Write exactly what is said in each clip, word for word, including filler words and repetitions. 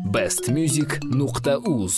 best music nuqta uz.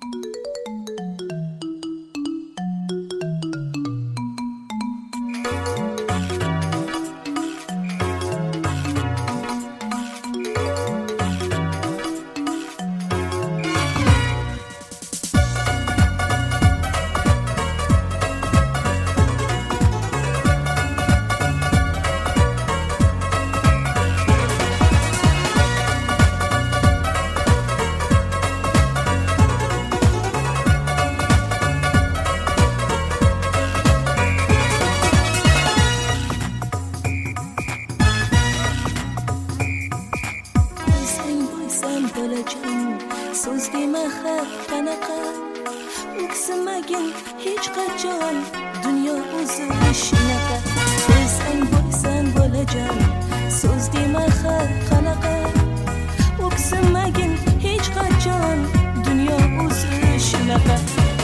So'z dema har qanaqa o'ksimagin hech qachon dunyo o'zi shunaqa bo'lsang bo'lsan bo'lajon so'z dema har qanaqa o'ksimagin hech qachon dunyo o'zi shunaqa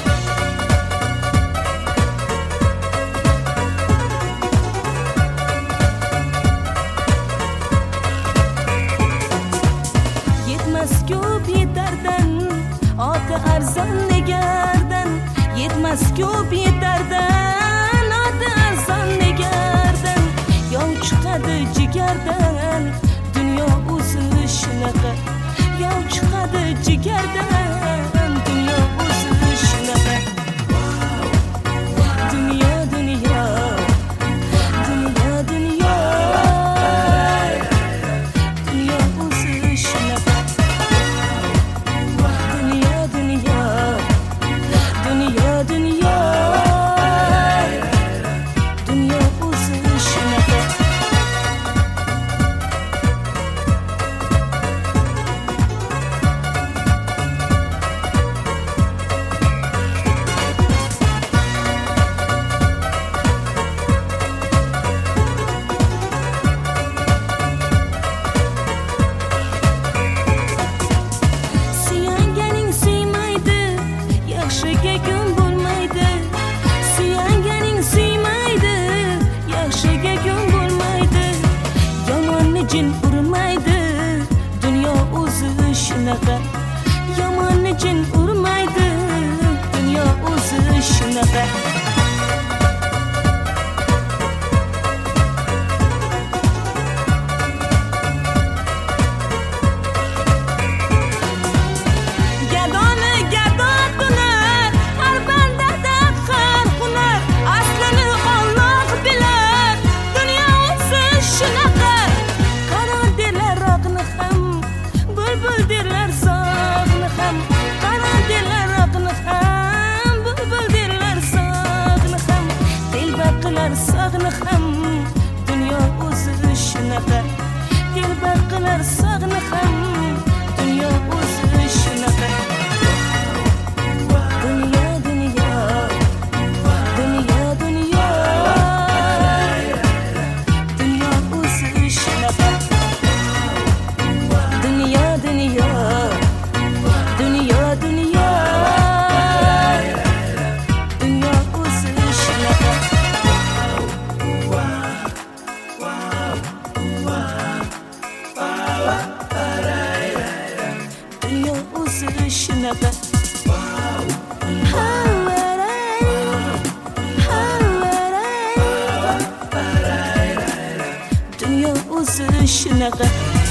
ko'p yetardan oti arzon negardan yetmas ko'p yetardan oti arzon negardan yov chiqadi jigardan dunyo o'zi shunaqa yov chiqadi jigardan dunyo o'zi shunaqa dunyo dunyo dunyo dunyo dunyo o'zi shunaqa jin urmaydi dunyo o'zi shunaqa yomonni jin urmaydi dunyo o'zi shunaqa gadoni gado bular har bandada har hunar aslini Alloh bilar dunyo o'zi shunaqa bulbuldirlar sog'ni ham qanotdirlar oqni ham bulbuldirlar sog'ni ham telba qilar sog'ni ham dunyo o'zi shunaqa telba qilar sog'ni ham dunyo o'zi shunaqa dunyo dunyo dunyo dunyo dunyo o'zi shunaqa dunyo dunyo dunyo dunyo dunyo o'zi shunaqa dunyo o'zi shunaqa dunyo o'zi shunaqa